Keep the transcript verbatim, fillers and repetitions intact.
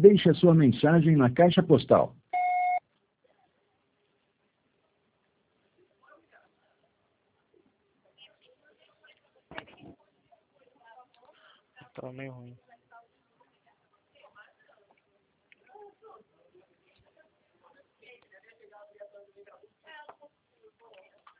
Deixe a sua mensagem na caixa postal. Tava meio ruim.